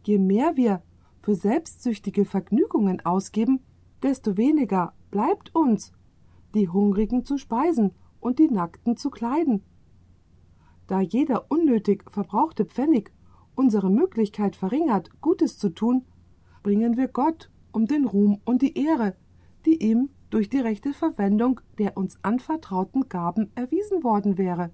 Je mehr wir für selbstsüchtige Vergnügungen ausgeben, desto weniger bleibt uns, die Hungrigen zu speisen und die Nackten zu kleiden. Da jeder unnötig verbrauchte Pfennig unsere Möglichkeit verringert, Gutes zu tun, bringen wir Gott um den Ruhm und die Ehre, die ihm durch die rechte Verwendung der uns anvertrauten Gaben erwiesen worden wäre.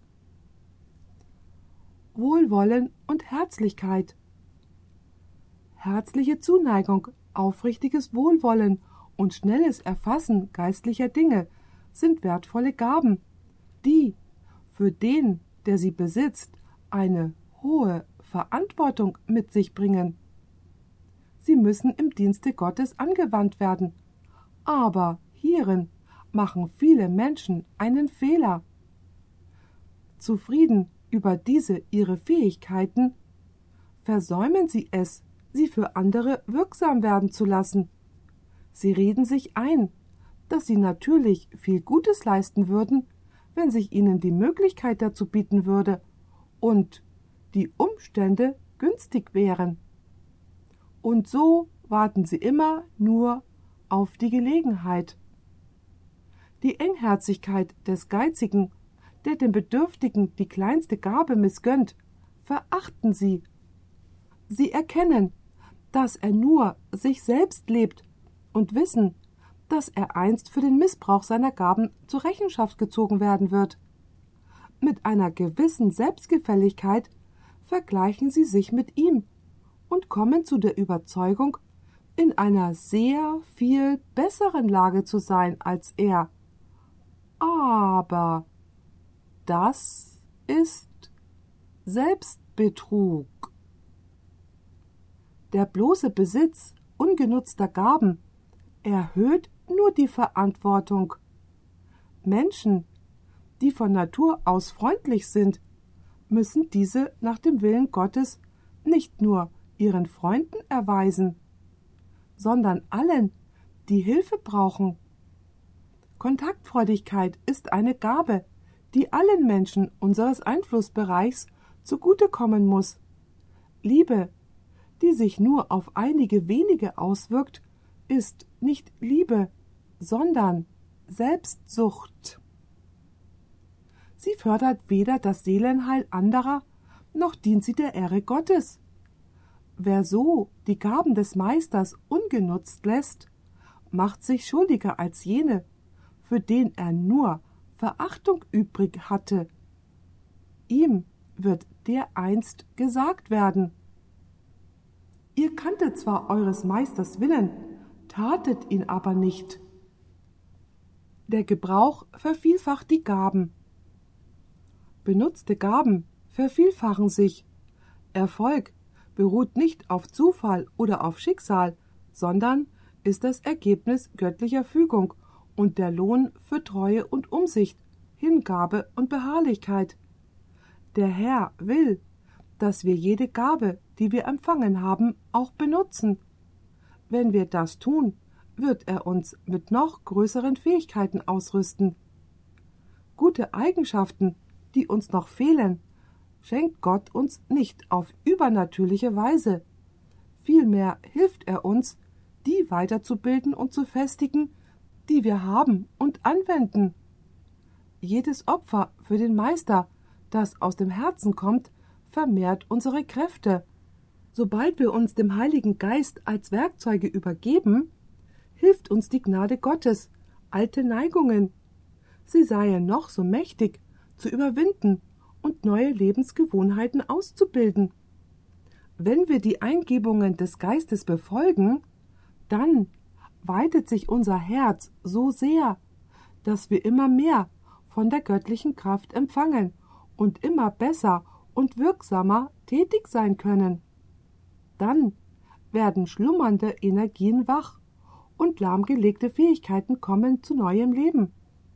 Wohlwollen und Herzlichkeit. Herzliche Zuneigung, aufrichtiges Wohlwollen und schnelles Erfassen geistlicher Dinge sind wertvolle Gaben, die für den, der sie besitzt, eine hohe Verantwortung mit sich bringen. Sie müssen im Dienste Gottes angewandt werden, aber hierin machen viele Menschen einen Fehler. Zufrieden über diese ihre Fähigkeiten, versäumen sie es, sie für andere wirksam werden zu lassen. Sie reden sich ein, dass sie natürlich viel Gutes leisten würden, wenn sich ihnen die Möglichkeit dazu bieten würde und die Umstände günstig wären. Und so warten sie immer nur auf die Gelegenheit. Die Engherzigkeit des Geizigen, der dem Bedürftigen die kleinste Gabe missgönnt, verachten sie. Sie erkennen, dass er nur sich selbst lebt und wissen, dass er einst für den Missbrauch seiner Gaben zur Rechenschaft gezogen werden wird. Mit einer gewissen Selbstgefälligkeit vergleichen sie sich mit ihm und kommen zu der Überzeugung, in einer sehr viel besseren Lage zu sein als er. Aber das ist Selbstbetrug. Der bloße Besitz ungenutzter Gaben erhöht nur die Verantwortung. Menschen, die von Natur aus freundlich sind, müssen diese nach dem Willen Gottes nicht nur ihren Freunden erweisen, sondern allen, die Hilfe brauchen. Kontaktfreudigkeit ist eine Gabe, die allen Menschen unseres Einflussbereichs zugutekommen muss. Liebe, die sich nur auf einige wenige auswirkt, ist nicht Liebe, sondern Selbstsucht. Sie fördert weder das Seelenheil anderer, noch dient sie der Ehre Gottes. Wer so die Gaben des Meisters ungenutzt lässt, macht sich schuldiger als jene, für den er nur Verachtung übrig hatte. Ihm wird dereinst gesagt werden: Ihr kanntet zwar eures Meisters Willen, tatet ihn aber nicht. Der Gebrauch vervielfacht die Gaben. Benutzte Gaben vervielfachen sich. Erfolg beruht nicht auf Zufall oder auf Schicksal, sondern ist das Ergebnis göttlicher Fügung und der Lohn für Treue und Umsicht, Hingabe und Beharrlichkeit. Der Herr will, dass wir jede Gabe, die wir empfangen haben, auch benutzen. Wenn wir das tun, wird er uns mit noch größeren Fähigkeiten ausrüsten. Gute Eigenschaften, die uns noch fehlen, schenkt Gott uns nicht auf übernatürliche Weise. Vielmehr hilft er uns, die weiterzubilden und zu festigen, die wir haben und anwenden. Jedes Opfer für den Meister, das aus dem Herzen kommt, vermehrt unsere Kräfte. Sobald wir uns dem Heiligen Geist als Werkzeuge übergeben, hilft uns die Gnade Gottes, alte Neigungen, sie seien noch so mächtig, zu überwinden und neue Lebensgewohnheiten auszubilden. Wenn wir die Eingebungen des Geistes befolgen, dann weitet sich unser Herz so sehr, dass wir immer mehr von der göttlichen Kraft empfangen und immer besser und wirksamer tätig sein können. Dann werden schlummernde Energien wach und lahmgelegte Fähigkeiten kommen zu neuem Leben.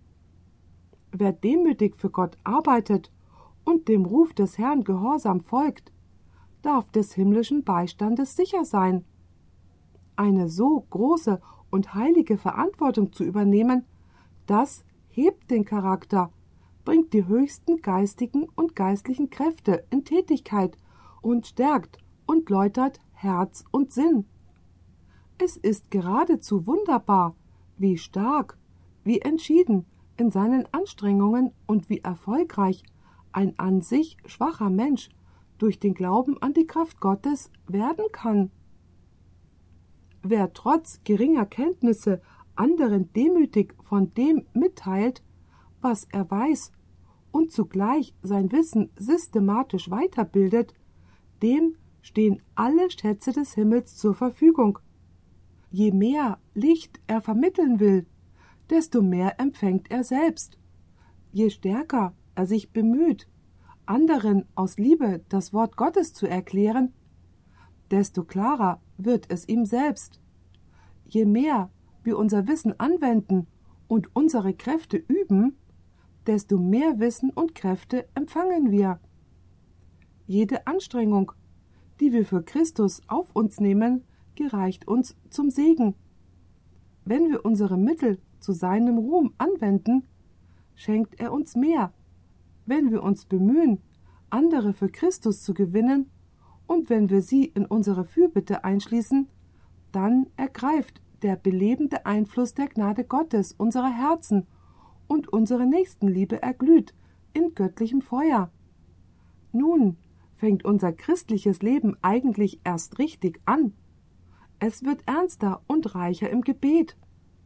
Wer demütig für Gott arbeitet und dem Ruf des Herrn gehorsam folgt, darf des himmlischen Beistandes sicher sein. Eine so große und heilige Verantwortung zu übernehmen, das hebt den Charakter, bringt die höchsten geistigen und geistlichen Kräfte in Tätigkeit und stärkt und läutert Herz und Sinn. Es ist geradezu wunderbar, wie stark, wie entschieden in seinen Anstrengungen und wie erfolgreich ein an sich schwacher Mensch durch den Glauben an die Kraft Gottes werden kann. Wer trotz geringer Kenntnisse anderen demütig von dem mitteilt, was er weiß, und zugleich sein Wissen systematisch weiterbildet, dem stehen alle Schätze des Himmels zur Verfügung. Je mehr Licht er vermitteln will, desto mehr empfängt er selbst. Je stärker er sich bemüht, anderen aus Liebe das Wort Gottes zu erklären, desto klarer wird es ihm selbst. Je mehr wir unser Wissen anwenden und unsere Kräfte üben, desto mehr Wissen und Kräfte empfangen wir. Jede Anstrengung, die wir für Christus auf uns nehmen, gereicht uns zum Segen. Wenn wir unsere Mittel zu seinem Ruhm anwenden, schenkt er uns mehr. Wenn wir uns bemühen, andere für Christus zu gewinnen, und wenn wir sie in unsere Fürbitte einschließen, dann ergreift der belebende Einfluss der Gnade Gottes unsere Herzen und unsere Nächstenliebe erglüht in göttlichem Feuer. Nun fängt unser christliches Leben eigentlich erst richtig an. Es wird ernster und reicher im Gebet.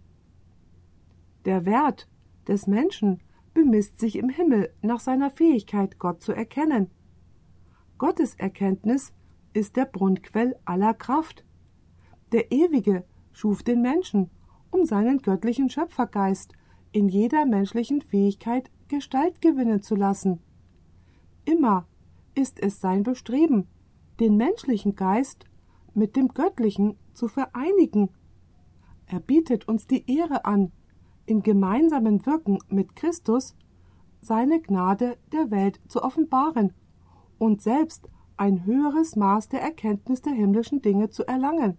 Der Wert des Menschen bemisst sich im Himmel nach seiner Fähigkeit, Gott zu erkennen. Gottes Erkenntnis ist der Brunnquell aller Kraft. Der Ewige schuf den Menschen, um seinen göttlichen Schöpfergeist in jeder menschlichen Fähigkeit Gestalt gewinnen zu lassen. Immer ist es sein Bestreben, den menschlichen Geist mit dem Göttlichen zu vereinigen. Er bietet uns die Ehre an, im gemeinsamen Wirken mit Christus seine Gnade der Welt zu offenbaren und selbst ein höheres Maß der Erkenntnis der himmlischen Dinge zu erlangen.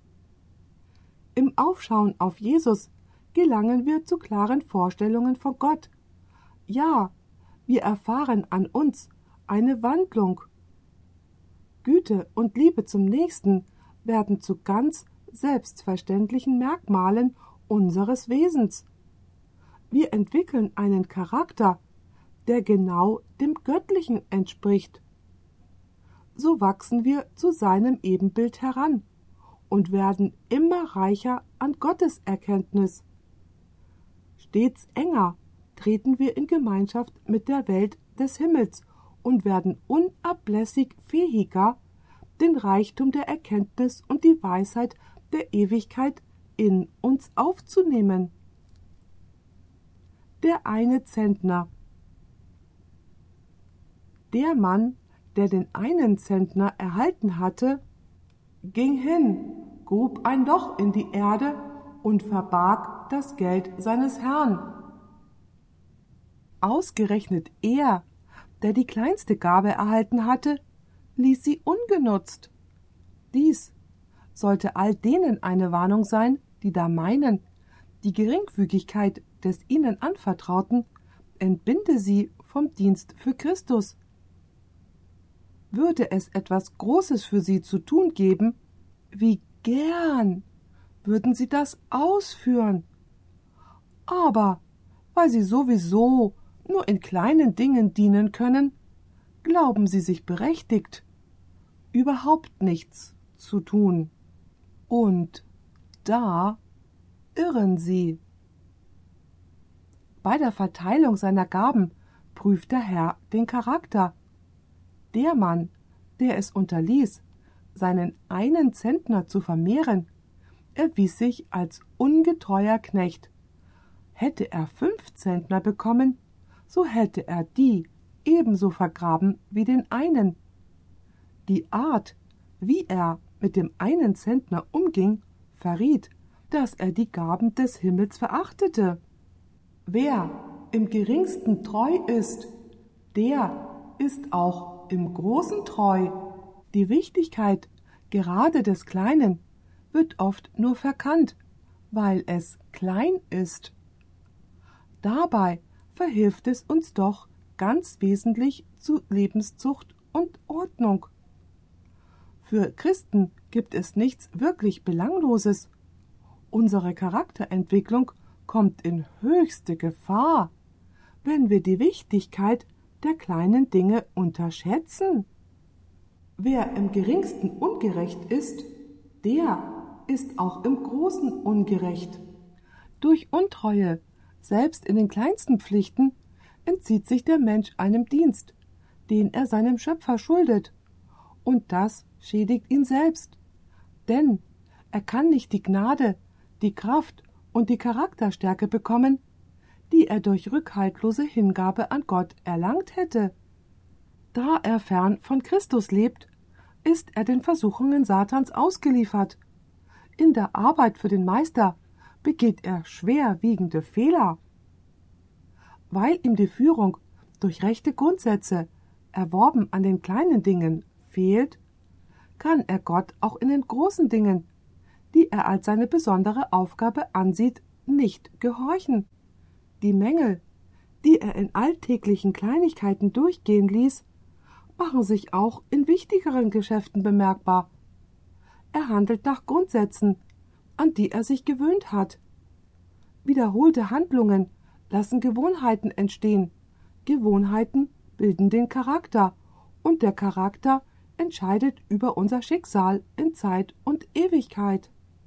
Im Aufschauen auf Jesus gelangen wir zu klaren Vorstellungen von Gott. Ja, wir erfahren an uns eine Wandlung. Güte und Liebe zum Nächsten werden zu ganz selbstverständlichen Merkmalen unseres Wesens. Wir entwickeln einen Charakter, der genau dem Göttlichen entspricht. So wachsen wir zu seinem Ebenbild heran und werden immer reicher an Gottes Erkenntnis. Stets enger treten wir in Gemeinschaft mit der Welt des Himmels und werden unablässig fähiger, den Reichtum der Erkenntnis und die Weisheit der Ewigkeit in uns aufzunehmen. Der eine Zentner. Der Mann, der den einen Zentner erhalten hatte, ging hin, grub ein Loch in die Erde und verbarg das Geld seines Herrn. Ausgerechnet er, der die kleinste Gabe erhalten hatte, ließ sie ungenutzt. Dies sollte all denen eine Warnung sein, die da meinen, die Geringfügigkeit des ihnen Anvertrauten entbinde sie vom Dienst für Christus. Würde es etwas Großes für sie zu tun geben, wie gern würden sie das ausführen. Aber weil sie sowieso nur in kleinen Dingen dienen können, glauben sie sich berechtigt, überhaupt nichts zu tun. Und da irren sie. Bei der Verteilung seiner Gaben prüft der Herr den Charakter. Der Mann, der es unterließ, seinen einen Zentner zu vermehren, erwies sich als ungetreuer Knecht. Hätte er 5 Zentner bekommen, so hätte er die ebenso vergraben wie den einen. Die Art, wie er mit dem einen Zentner umging, verriet, dass er die Gaben des Himmels verachtete. Wer im Geringsten treu ist, der ist auch im Großen treu. Die Wichtigkeit gerade des Kleinen wird oft nur verkannt, weil es klein ist. Dabei verhilft es uns doch ganz wesentlich zu Lebenszucht und Ordnung. Für Christen gibt es nichts wirklich Belangloses. Unsere Charakterentwicklung kommt in höchste Gefahr, wenn wir die Wichtigkeit der kleinen Dinge unterschätzen. Wer im geringsten ungerecht ist, der ist auch im Großen ungerecht. Durch Untreue, selbst in den kleinsten Pflichten, entzieht sich der Mensch einem Dienst, den er seinem Schöpfer schuldet, und das schädigt ihn selbst. Denn er kann nicht die Gnade, die Kraft und die Charakterstärke bekommen, die er durch rückhaltlose Hingabe an Gott erlangt hätte. Da er fern von Christus lebt, ist er den Versuchungen Satans ausgeliefert. In der Arbeit für den Meister begeht er schwerwiegende Fehler. Weil ihm die Führung durch rechte Grundsätze, erworben an den kleinen Dingen, fehlt, kann er Gott auch in den großen Dingen, die er als seine besondere Aufgabe ansieht, nicht gehorchen. Die Mängel, die er in alltäglichen Kleinigkeiten durchgehen ließ, machen sich auch in wichtigeren Geschäften bemerkbar. Er handelt nach Grundsätzen, an die er sich gewöhnt hat. Wiederholte Handlungen lassen Gewohnheiten entstehen. Gewohnheiten bilden den Charakter, und der Charakter entscheidet über unser Schicksal in Zeit und Ewigkeit.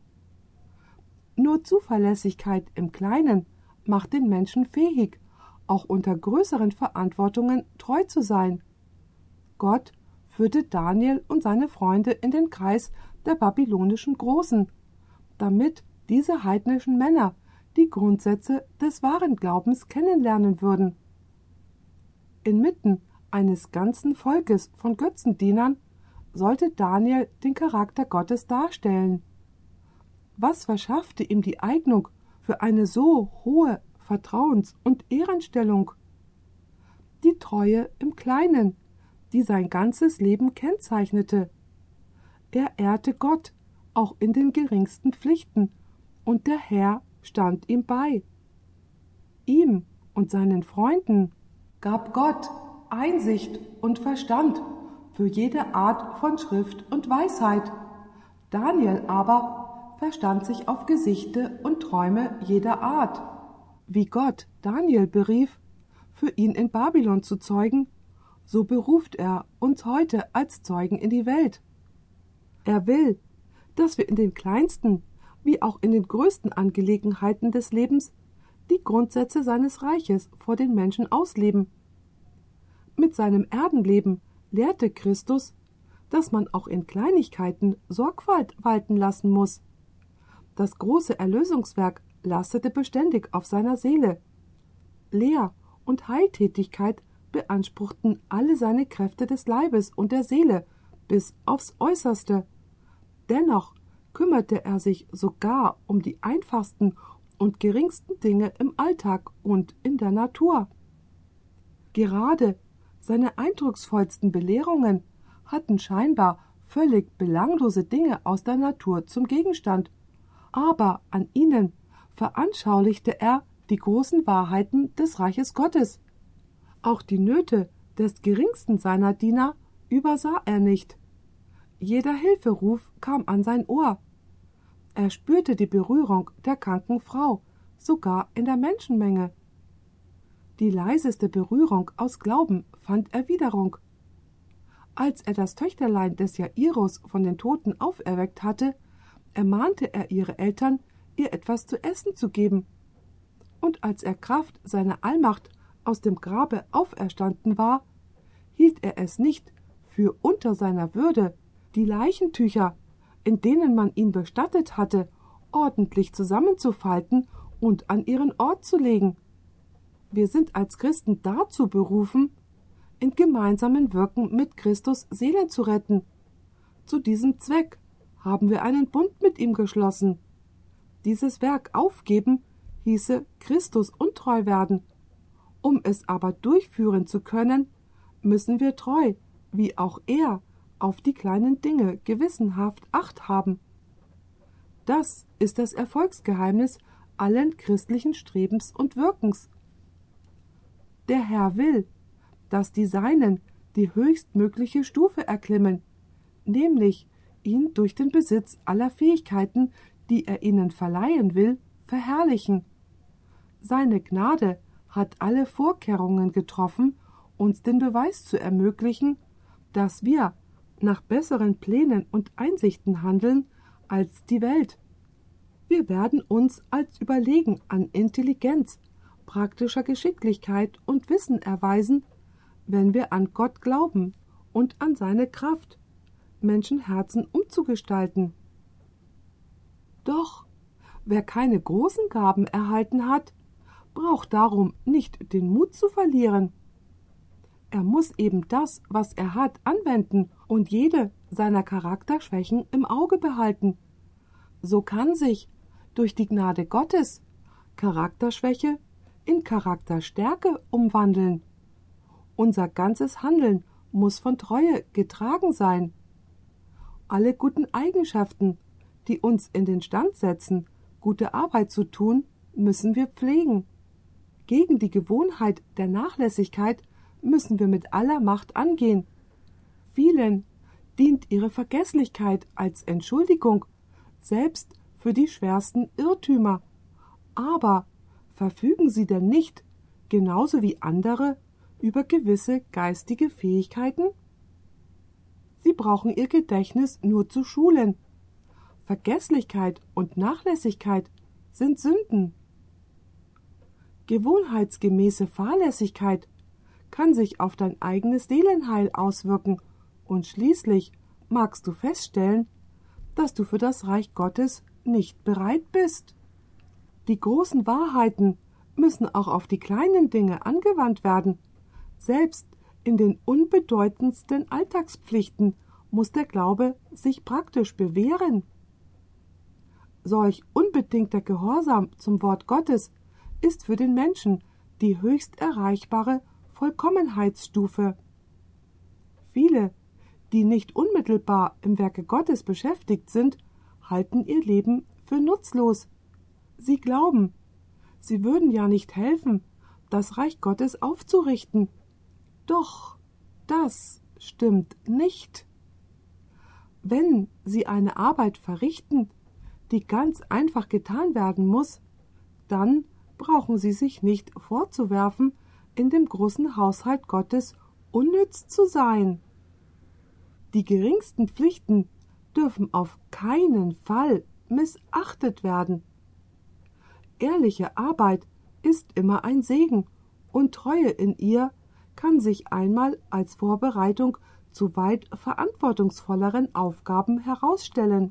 Nur Zuverlässigkeit im Kleinen macht den Menschen fähig, auch unter größeren Verantwortungen treu zu sein. Gott führte Daniel und seine Freunde in den Kreis der babylonischen Großen, damit diese heidnischen Männer die Grundsätze des wahren Glaubens kennenlernen würden. Inmitten eines ganzen Volkes von Götzendienern sollte Daniel den Charakter Gottes darstellen. Was verschaffte ihm die Eignung für eine so hohe Vertrauens- und Ehrenstellung? Die Treue im Kleinen, die sein ganzes Leben kennzeichnete. Er ehrte Gott, auch in den geringsten Pflichten, und der Herr stand ihm bei. Ihm und seinen Freunden gab Gott Einsicht und Verstand für jede Art von Schrift und Weisheit. Daniel aber verstand sich auf Gesichte und Träume jeder Art. Wie Gott Daniel berief, für ihn in Babylon zu zeugen, so beruft er uns heute als Zeugen in die Welt. Er will, dass wir in den kleinsten wie auch in den größten Angelegenheiten des Lebens die Grundsätze seines Reiches vor den Menschen ausleben. Mit seinem Erdenleben lehrte Christus, dass man auch in Kleinigkeiten Sorgfalt walten lassen muss. Das große Erlösungswerk lastete beständig auf seiner Seele. Lehr- und Heiltätigkeit beanspruchten alle seine Kräfte des Leibes und der Seele bis aufs Äußerste. Dennoch kümmerte er sich sogar um die einfachsten und geringsten Dinge im Alltag und in der Natur. Gerade seine eindrucksvollsten Belehrungen hatten scheinbar völlig belanglose Dinge aus der Natur zum Gegenstand, aber an ihnen veranschaulichte er die großen Wahrheiten des Reiches Gottes. Auch die Nöte des geringsten seiner Diener übersah er nicht. Jeder Hilferuf kam an sein Ohr. Er spürte die Berührung der kranken Frau, sogar in der Menschenmenge. Die leiseste Berührung aus Glauben fand Erwiderung. Als er das Töchterlein des Jairus von den Toten auferweckt hatte, ermahnte er ihre Eltern, ihr etwas zu essen zu geben. Und als er Kraft seiner Allmacht aus dem Grabe auferstanden war, hielt er es nicht für unter seiner Würde, die Leichentücher, in denen man ihn bestattet hatte, ordentlich zusammenzufalten und an ihren Ort zu legen. Wir sind als Christen dazu berufen, in gemeinsamen Wirken mit Christus Seelen zu retten. Zu diesem Zweck haben wir einen Bund mit ihm geschlossen. Dieses Werk aufgeben hieße Christus untreu werden. Um es aber durchführen zu können, müssen wir treu, wie auch er, auf die kleinen Dinge gewissenhaft Acht haben. Das ist das Erfolgsgeheimnis allen christlichen Strebens und Wirkens. Der Herr will, dass die Seinen die höchstmögliche Stufe erklimmen, nämlich ihn durch den Besitz aller Fähigkeiten, die er ihnen verleihen will, verherrlichen. Seine Gnade hat alle Vorkehrungen getroffen, uns den Beweis zu ermöglichen, dass wir nach besseren Plänen und Einsichten handeln als die Welt. Wir werden uns als überlegen an Intelligenz, praktischer Geschicklichkeit und Wissen erweisen, wenn wir an Gott glauben und an seine Kraft, Menschenherzen umzugestalten. Doch wer keine großen Gaben erhalten hat, braucht darum nicht den Mut zu verlieren. Er muss eben das, was er hat, anwenden und jede seiner Charakterschwächen im Auge behalten. So kann sich durch die Gnade Gottes Charakterschwäche in Charakterstärke umwandeln. Unser ganzes Handeln muss von Treue getragen sein. Alle guten Eigenschaften, die uns in den Stand setzen, gute Arbeit zu tun, müssen wir pflegen. Gegen die Gewohnheit der Nachlässigkeit müssen wir mit aller Macht angehen. Vielen dient ihre Vergesslichkeit als Entschuldigung, selbst für die schwersten Irrtümer. Aber verfügen sie denn nicht, genauso wie andere, über gewisse geistige Fähigkeiten? Sie brauchen ihr Gedächtnis nur zu schulen. Vergesslichkeit und Nachlässigkeit sind Sünden. Gewohnheitsgemäße Fahrlässigkeit kann sich auf dein eigenes Seelenheil auswirken und schließlich magst du feststellen, dass du für das Reich Gottes nicht bereit bist. Die großen Wahrheiten müssen auch auf die kleinen Dinge angewandt werden. Selbst in den unbedeutendsten Alltagspflichten muss der Glaube sich praktisch bewähren. Solch unbedingter Gehorsam zum Wort Gottes ist für den Menschen die höchst erreichbare Vollkommenheitsstufe. Viele, die nicht unmittelbar im Werke Gottes beschäftigt sind, halten ihr Leben für nutzlos. Sie glauben, sie würden ja nicht helfen, das Reich Gottes aufzurichten. Doch das stimmt nicht. Wenn sie eine Arbeit verrichten, die ganz einfach getan werden muss, dann brauchen sie sich nicht vorzuwerfen, in dem großen Haushalt Gottes unnütz zu sein. Die geringsten Pflichten dürfen auf keinen Fall missachtet werden. Ehrliche Arbeit ist immer ein Segen, und Treue in ihr kann sich einmal als Vorbereitung zu weit verantwortungsvolleren Aufgaben herausstellen.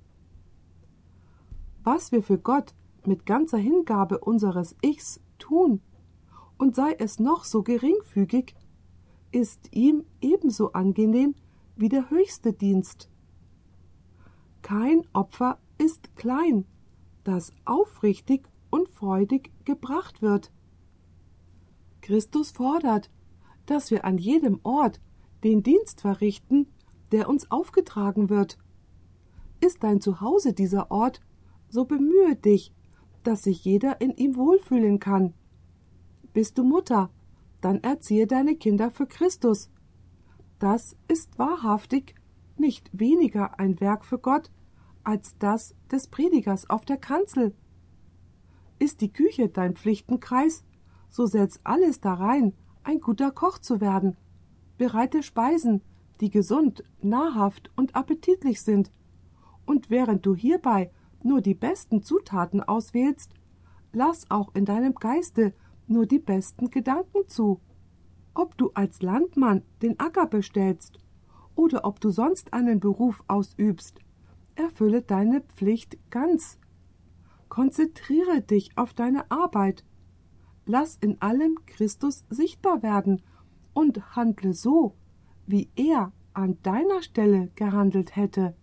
Was wir für Gott mit ganzer Hingabe unseres Ichs tun, und sei es noch so geringfügig, ist ihm ebenso angenehm wie der höchste Dienst. Kein Opfer ist klein, das aufrichtig und freudig gebracht wird. Christus fordert, dass wir an jedem Ort den Dienst verrichten, der uns aufgetragen wird. Ist dein Zuhause dieser Ort, so bemühe dich, dass sich jeder in ihm wohlfühlen kann. Bist du Mutter, dann erziehe deine Kinder für Christus. Das ist wahrhaftig nicht weniger ein Werk für Gott als das des Predigers auf der Kanzel. Ist die Küche dein Pflichtenkreis, so setz alles darein, ein guter Koch zu werden. Bereite Speisen, die gesund, nahrhaft und appetitlich sind. Und während du hierbei nur die besten Zutaten auswählst, lass auch in deinem Geiste nur die besten Gedanken zu. Ob du als Landmann den Acker bestellst oder ob du sonst einen Beruf ausübst, erfülle deine Pflicht ganz. Konzentriere dich auf deine Arbeit. Lass in allem Christus sichtbar werden und handle so, wie er an deiner Stelle gehandelt hätte.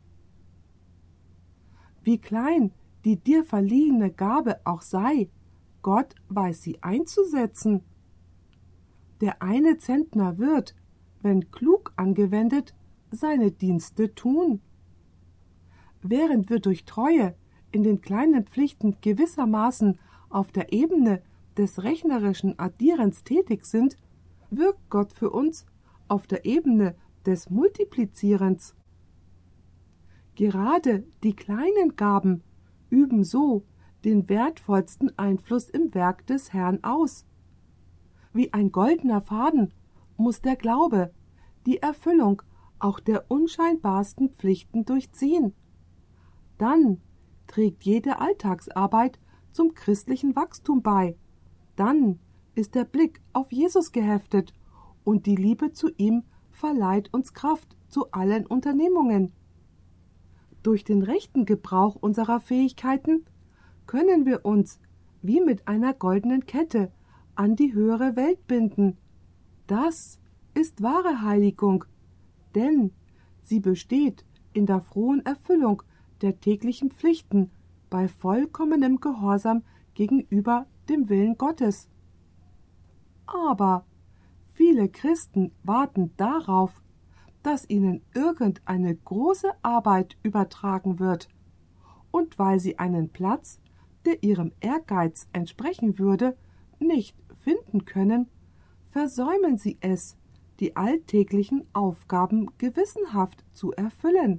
Wie klein die dir verliehene Gabe auch sei, Gott weiß sie einzusetzen. Der eine Zentner wird, wenn klug angewendet, seine Dienste tun. Während wir durch Treue in den kleinen Pflichten gewissermaßen auf der Ebene des rechnerischen Addierens tätig sind, wirkt Gott für uns auf der Ebene des Multiplizierens. Gerade die kleinen Gaben üben so den wertvollsten Einfluss im Werk des Herrn aus. Wie ein goldener Faden muss der Glaube die Erfüllung auch der unscheinbarsten Pflichten durchziehen. Dann trägt jede Alltagsarbeit zum christlichen Wachstum bei. Dann ist der Blick auf Jesus geheftet und die Liebe zu ihm verleiht uns Kraft zu allen Unternehmungen. Durch den rechten Gebrauch unserer Fähigkeiten können wir uns wie mit einer goldenen Kette an die höhere Welt binden. Das ist wahre Heiligung, denn sie besteht in der frohen Erfüllung der täglichen Pflichten bei vollkommenem Gehorsam gegenüber dem Willen Gottes. Aber viele Christen warten darauf, dass ihnen irgendeine große Arbeit übertragen wird, und weil sie einen Platz, der ihrem Ehrgeiz entsprechen würde, nicht finden können, versäumen sie es, die alltäglichen Aufgaben gewissenhaft zu erfüllen.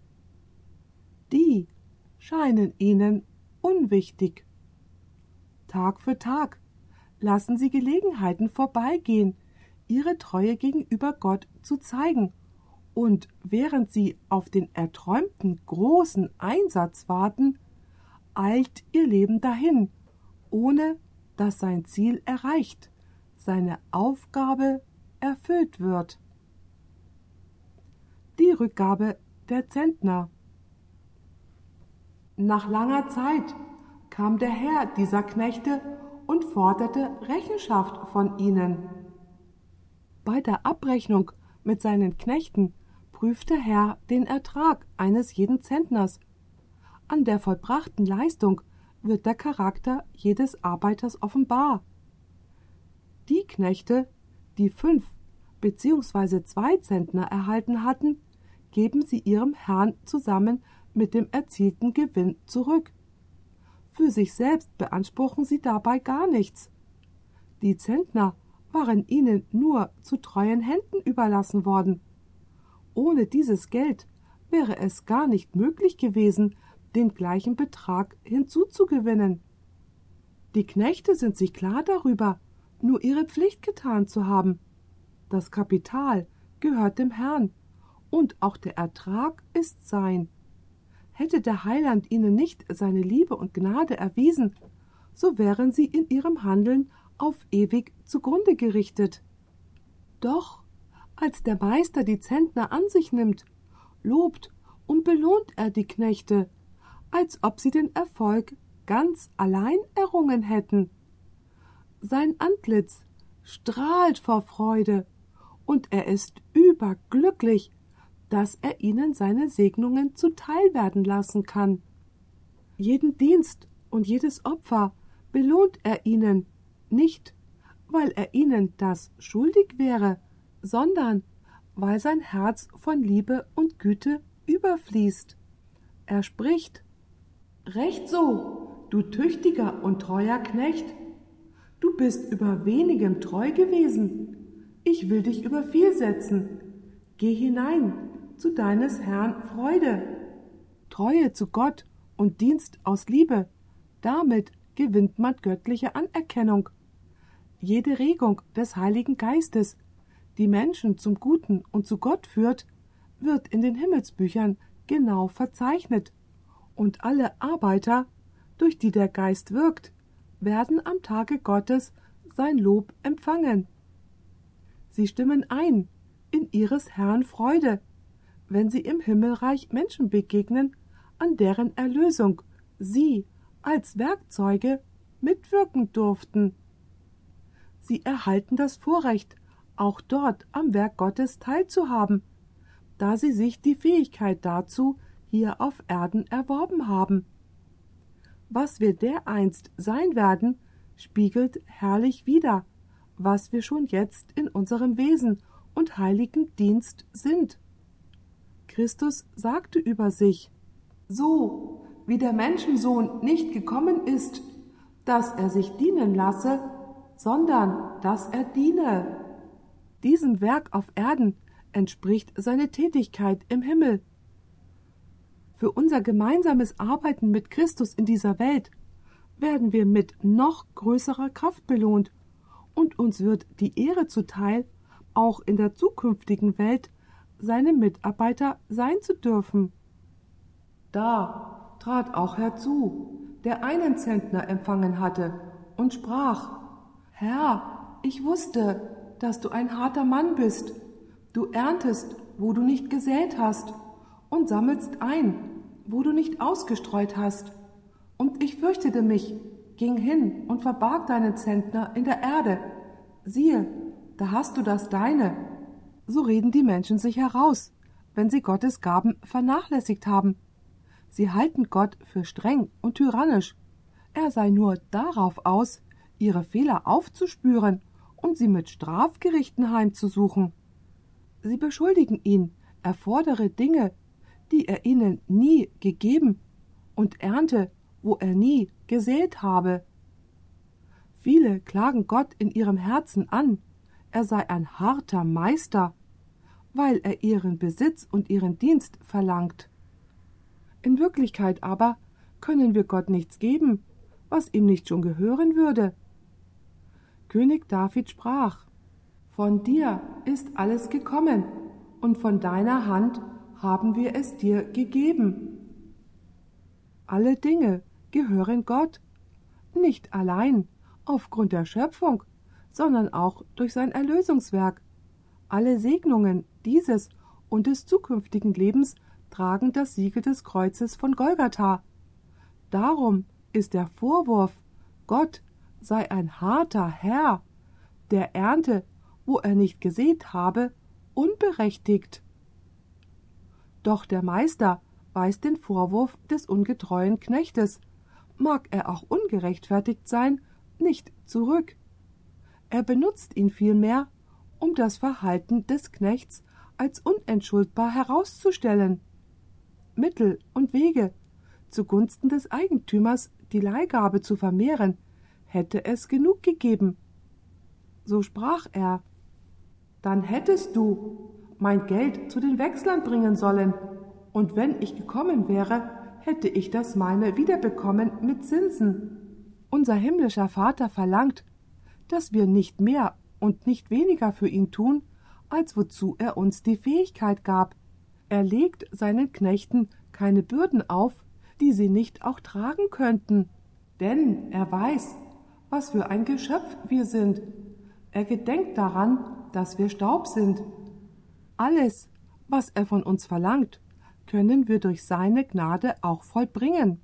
Die scheinen ihnen unwichtig. Tag für Tag lassen sie Gelegenheiten vorbeigehen, ihre Treue gegenüber Gott zu zeigen, und während sie auf den erträumten großen Einsatz warten, eilt ihr Leben dahin, ohne dass sein Ziel erreicht, seine Aufgabe erfüllt wird. Die Rückgabe der Zentner. Nach langer Zeit kam der Herr dieser Knechte und forderte Rechenschaft von ihnen. Bei der Abrechnung mit seinen Knechten prüft der Herr den Ertrag eines jeden Zentners. An der vollbrachten Leistung wird der Charakter jedes Arbeiters offenbar. Die Knechte, die 5 bzw. 2 Zentner erhalten hatten, geben sie ihrem Herrn zusammen mit dem erzielten Gewinn zurück. Für sich selbst beanspruchen sie dabei gar nichts. Die Zentner waren ihnen nur zu treuen Händen überlassen worden. Ohne dieses Geld wäre es gar nicht möglich gewesen, den gleichen Betrag hinzuzugewinnen. Die Knechte sind sich klar darüber, nur ihre Pflicht getan zu haben. Das Kapital gehört dem Herrn, und auch der Ertrag ist sein. Hätte der Heiland ihnen nicht seine Liebe und Gnade erwiesen, so wären sie in ihrem Handeln auf ewig zugrunde gerichtet. Doch als der Meister die Zentner an sich nimmt, lobt und belohnt er die Knechte, als ob sie den Erfolg ganz allein errungen hätten. Sein Antlitz strahlt vor Freude, und er ist überglücklich, dass er ihnen seine Segnungen zuteil werden lassen kann. Jeden Dienst und jedes Opfer belohnt er ihnen, nicht, weil er ihnen das schuldig wäre, sondern weil sein Herz von Liebe und Güte überfließt. Er spricht: Recht so, du tüchtiger und treuer Knecht. Du bist über wenigem treu gewesen. Ich will dich über viel setzen. Geh hinein zu deines Herrn Freude. Treue zu Gott und Dienst aus Liebe, damit gewinnt man göttliche Anerkennung. Jede Regung des Heiligen Geistes, die Menschen zum Guten und zu Gott führt, wird in den Himmelsbüchern genau verzeichnet, und alle Arbeiter, durch die der Geist wirkt, werden am Tage Gottes sein Lob empfangen. Sie stimmen ein in ihres Herrn Freude, wenn sie im Himmelreich Menschen begegnen, an deren Erlösung sie als Werkzeuge mitwirken durften. Sie erhalten das Vorrecht, auch dort am Werk Gottes teilzuhaben, da sie sich die Fähigkeit dazu hier auf Erden erworben haben. Was wir dereinst sein werden, spiegelt herrlich wider, was wir schon jetzt in unserem Wesen und heiligen Dienst sind. Christus sagte über sich: So wie der Menschensohn nicht gekommen ist, dass er sich dienen lasse, sondern dass er diene. Diesem Werk auf Erden entspricht seine Tätigkeit im Himmel. Für unser gemeinsames Arbeiten mit Christus in dieser Welt werden wir mit noch größerer Kraft belohnt und uns wird die Ehre zuteil, auch in der zukünftigen Welt seine Mitarbeiter sein zu dürfen. Da trat auch herzu, der einen Zentner empfangen hatte, und sprach: Herr, ich wusste, dass du ein harter Mann bist. Du erntest, wo du nicht gesät hast, und sammelst ein, wo du nicht ausgestreut hast. Und ich fürchtete mich, ging hin und verbarg deinen Zentner in der Erde. Siehe, da hast du das Deine. So reden die Menschen sich heraus, wenn sie Gottes Gaben vernachlässigt haben. Sie halten Gott für streng und tyrannisch. Er sei nur darauf aus, ihre Fehler aufzuspüren und sie mit Strafgerichten heimzusuchen. Sie beschuldigen ihn, er fordere Dinge, die er ihnen nie gegeben, und ernte, wo er nie gesät habe. Viele klagen Gott in ihrem Herzen an, er sei ein harter Meister, weil er ihren Besitz und ihren Dienst verlangt. In Wirklichkeit aber können wir Gott nichts geben, was ihm nicht schon gehören würde. König David sprach: Von dir ist alles gekommen, und von deiner Hand haben wir es dir gegeben. Alle Dinge gehören Gott, nicht allein aufgrund der Schöpfung, sondern auch durch sein Erlösungswerk. Alle Segnungen dieses und des zukünftigen Lebens tragen das Siegel des Kreuzes von Golgatha. Darum ist der Vorwurf, Gott sei ein harter Herr, der ernte, wo er nicht gesät habe, unberechtigt. Doch der Meister weist den Vorwurf des ungetreuen Knechtes, mag er auch ungerechtfertigt sein, nicht zurück. Er benutzt ihn vielmehr, um das Verhalten des Knechts als unentschuldbar herauszustellen. Mittel und Wege, zugunsten des Eigentümers die Leihgabe zu vermehren, hätte es genug gegeben. So sprach er: Dann hättest du mein Geld zu den Wechslern bringen sollen, und wenn ich gekommen wäre, hätte ich das meine wiederbekommen mit Zinsen. Unser himmlischer Vater verlangt, dass wir nicht mehr und nicht weniger für ihn tun, als wozu er uns die Fähigkeit gab. Er legt seinen Knechten keine Bürden auf, die sie nicht auch tragen könnten. Denn er weiß, was für ein Geschöpf wir sind. Er gedenkt daran, dass wir Staub sind. Alles, was er von uns verlangt, können wir durch seine Gnade auch vollbringen.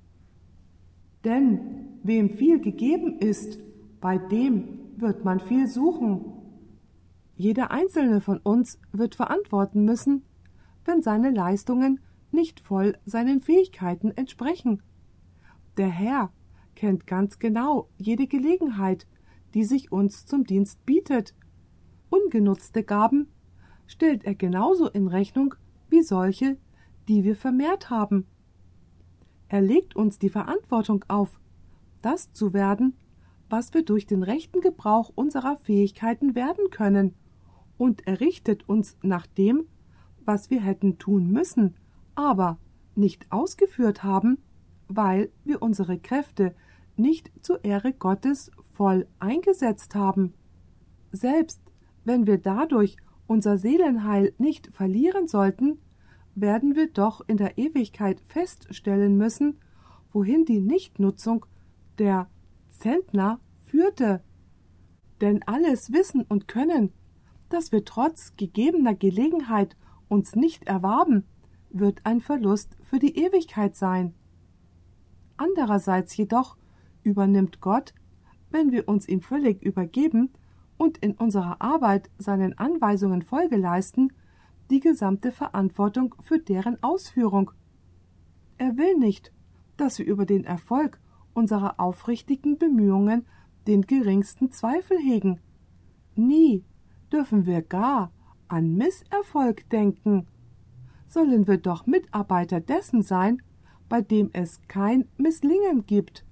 Denn wem viel gegeben ist, bei dem wird man viel suchen. Jeder einzelne von uns wird verantworten müssen, wenn seine Leistungen nicht voll seinen Fähigkeiten entsprechen. Der Herr kennt ganz genau jede Gelegenheit, die sich uns zum Dienst bietet. Ungenutzte Gaben stellt er genauso in Rechnung wie solche, die wir vermehrt haben. Er legt uns die Verantwortung auf, das zu werden, was wir durch den rechten Gebrauch unserer Fähigkeiten werden können, und er richtet uns nach dem, was wir hätten tun müssen, aber nicht ausgeführt haben, weil wir unsere Kräfte nicht zur Ehre Gottes voll eingesetzt haben. Selbst wenn wir dadurch unser Seelenheil nicht verlieren sollten, werden wir doch in der Ewigkeit feststellen müssen, wohin die Nichtnutzung der Zentner führte. Denn alles Wissen und Können, das wir trotz gegebener Gelegenheit uns nicht erwarben, wird ein Verlust für die Ewigkeit sein. Andererseits jedoch übernimmt Gott, wenn wir uns ihm völlig übergeben und in unserer Arbeit seinen Anweisungen Folge leisten, die gesamte Verantwortung für deren Ausführung. Er will nicht, dass wir über den Erfolg unserer aufrichtigen Bemühungen den geringsten Zweifel hegen. Nie dürfen wir gar an Misserfolg denken. Sollen wir doch Mitarbeiter dessen sein, bei dem es kein Misslingen gibt.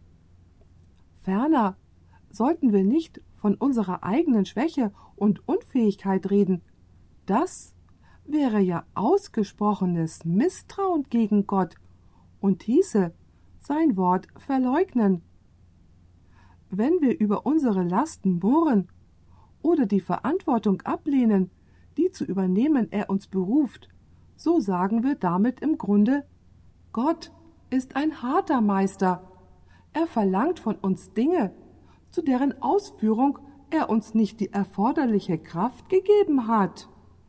Ferner sollten wir nicht von unserer eigenen Schwäche und Unfähigkeit reden. Das wäre ja ausgesprochenes Misstrauen gegen Gott und hieße sein Wort verleugnen. Wenn wir über unsere Lasten murren oder die Verantwortung ablehnen, die zu übernehmen er uns beruft, so sagen wir damit im Grunde, Gott ist ein harter Meister. Er verlangt von uns Dinge, zu deren Ausführung er uns nicht die erforderliche Kraft gegeben hat.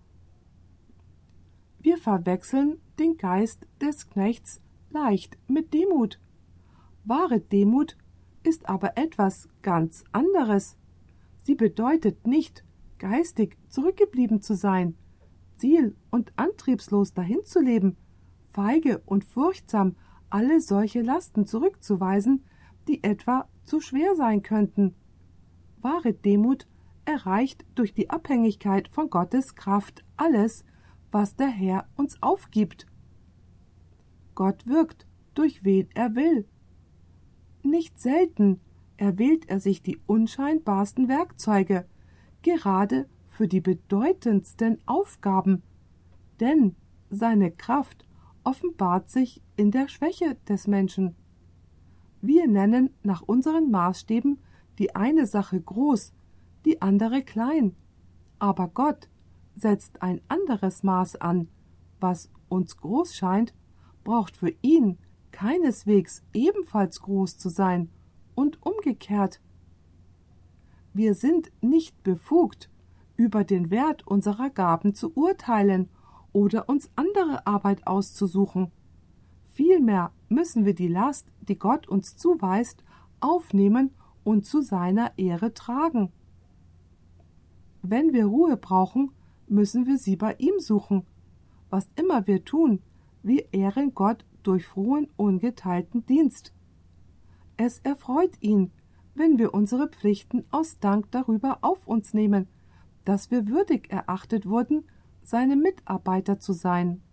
Wir verwechseln den Geist des Knechts leicht mit Demut. Wahre Demut ist aber etwas ganz anderes. Sie bedeutet nicht, geistig zurückgeblieben zu sein, ziel- und antriebslos dahinzuleben, feige und furchtsam alle solche Lasten zurückzuweisen, die etwa zu schwer sein könnten. Wahre Demut erreicht durch die Abhängigkeit von Gottes Kraft alles, was der Herr uns aufgibt. Gott wirkt, durch wen er will. Nicht selten erwählt er sich die unscheinbarsten Werkzeuge, gerade für die bedeutendsten Aufgaben, denn seine Kraft offenbart sich in der Schwäche des Menschen. Wir nennen nach unseren Maßstäben die eine Sache groß, die andere klein, aber Gott setzt ein anderes Maß an. Was uns groß scheint, braucht für ihn keineswegs ebenfalls groß zu sein und umgekehrt. Wir sind nicht befugt, über den Wert unserer Gaben zu urteilen oder uns andere Arbeit auszusuchen. Vielmehr müssen wir die Last, die Gott uns zuweist, aufnehmen und zu seiner Ehre tragen. Wenn wir Ruhe brauchen, müssen wir sie bei ihm suchen. Was immer wir tun, wir ehren Gott durch frohen, ungeteilten Dienst. Es erfreut ihn, wenn wir unsere Pflichten aus Dank darüber auf uns nehmen, dass wir würdig erachtet wurden, seine Mitarbeiter zu sein.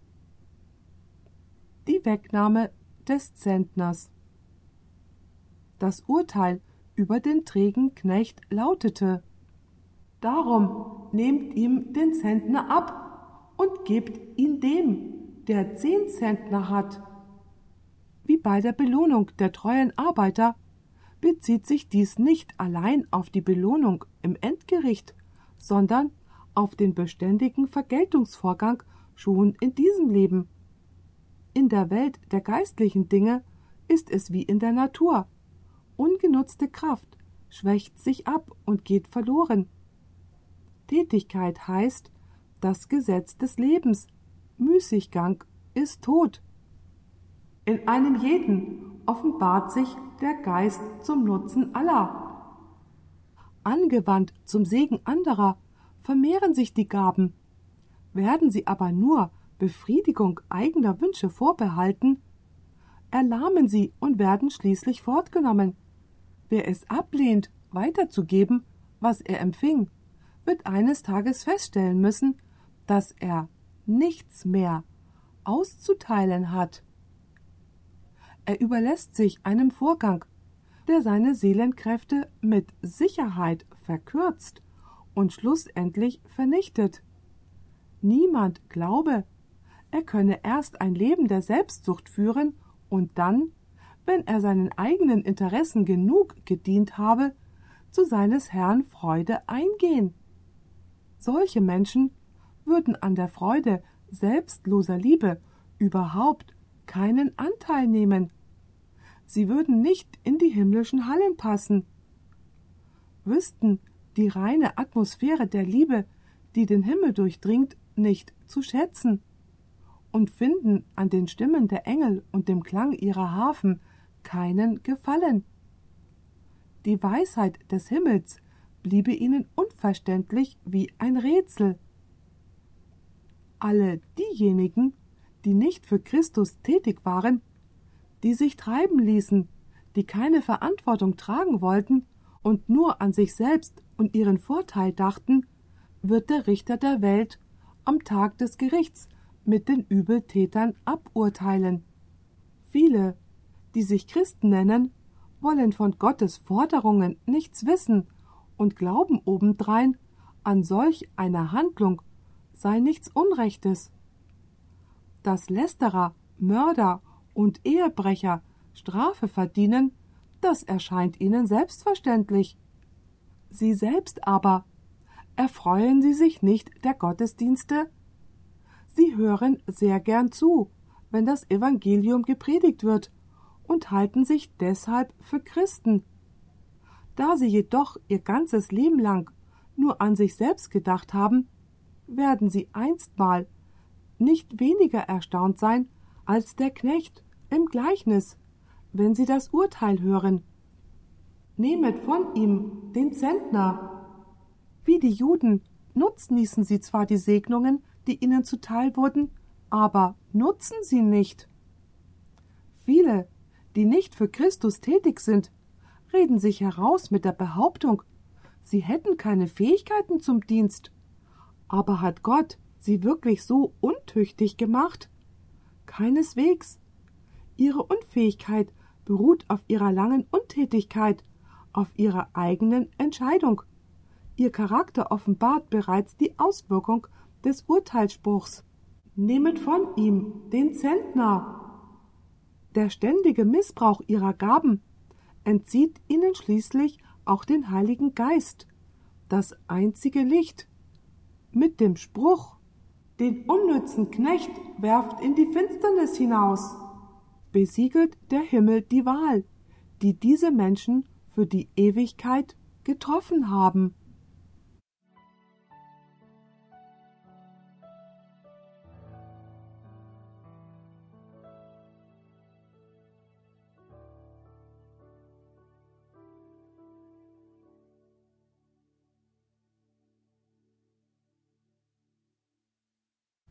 Die Wegnahme des Zentners. Das Urteil über den trägen Knecht lautete: Darum nehmt ihm den Zentner ab und gebt ihn dem, der 10 Zentner hat. Wie bei der Belohnung der treuen Arbeiter bezieht sich dies nicht allein auf die Belohnung im Endgericht, sondern auf den beständigen Vergeltungsvorgang schon in diesem Leben. In der Welt der geistlichen Dinge ist es wie in der Natur. Ungenutzte Kraft schwächt sich ab und geht verloren. Tätigkeit heißt das Gesetz des Lebens, Müßiggang ist Tod. In einem jeden offenbart sich der Geist zum Nutzen aller. Angewandt zum Segen anderer vermehren sich die Gaben. Werden sie aber nur Befriedigung eigener Wünsche vorbehalten, erlahmen sie und werden schließlich fortgenommen. Wer es ablehnt, weiterzugeben, was er empfing, wird eines Tages feststellen müssen, dass er nichts mehr auszuteilen hat. Er überlässt sich einem Vorgang, der seine Seelenkräfte mit Sicherheit verkürzt und schlussendlich vernichtet. Niemand glaube, er könne erst ein Leben der Selbstsucht führen und dann, wenn er seinen eigenen Interessen genug gedient habe, zu seines Herrn Freude eingehen. Solche Menschen würden an der Freude selbstloser Liebe überhaupt keinen Anteil nehmen. Sie würden nicht in die himmlischen Hallen passen. Wüssten die reine Atmosphäre der Liebe, die den Himmel durchdringt, nicht zu schätzen und finden an den Stimmen der Engel und dem Klang ihrer Harfen keinen Gefallen. Die Weisheit des Himmels bliebe ihnen unverständlich wie ein Rätsel. Alle diejenigen, die nicht für Christus tätig waren, die sich treiben ließen, die keine Verantwortung tragen wollten und nur an sich selbst und ihren Vorteil dachten, wird der Richter der Welt am Tag des Gerichts mit den Übeltätern aburteilen. Viele, die sich Christen nennen, wollen von Gottes Forderungen nichts wissen und glauben obendrein, an solch einer Handlung sei nichts Unrechtes. Dass Lästerer, Mörder und Ehebrecher Strafe verdienen, das erscheint ihnen selbstverständlich. Sie selbst aber, erfreuen sie sich nicht der Gottesdienste? Sie hören sehr gern zu, wenn das Evangelium gepredigt wird, und halten sich deshalb für Christen. Da sie jedoch ihr ganzes Leben lang nur an sich selbst gedacht haben, werden sie einstmal nicht weniger erstaunt sein als der Knecht im Gleichnis, wenn sie das Urteil hören. Nehmet von ihm den Zentner. Wie die Juden nutznießen sie zwar die Segnungen, die ihnen zuteil wurden, aber nutzen sie nicht. Viele, die nicht für Christus tätig sind, reden sich heraus mit der Behauptung, sie hätten keine Fähigkeiten zum Dienst. Aber hat Gott sie wirklich so untüchtig gemacht? Keineswegs. Ihre Unfähigkeit beruht auf ihrer langen Untätigkeit, auf ihrer eigenen Entscheidung. Ihr Charakter offenbart bereits die Auswirkung des Urteilsspruchs. Nehmet von ihm den Zentner. Der ständige Missbrauch ihrer Gaben entzieht ihnen schließlich auch den Heiligen Geist, das einzige Licht. Mit dem Spruch, den unnützen Knecht werft in die Finsternis hinaus, besiegelt der Himmel die Wahl, die diese Menschen für die Ewigkeit getroffen haben.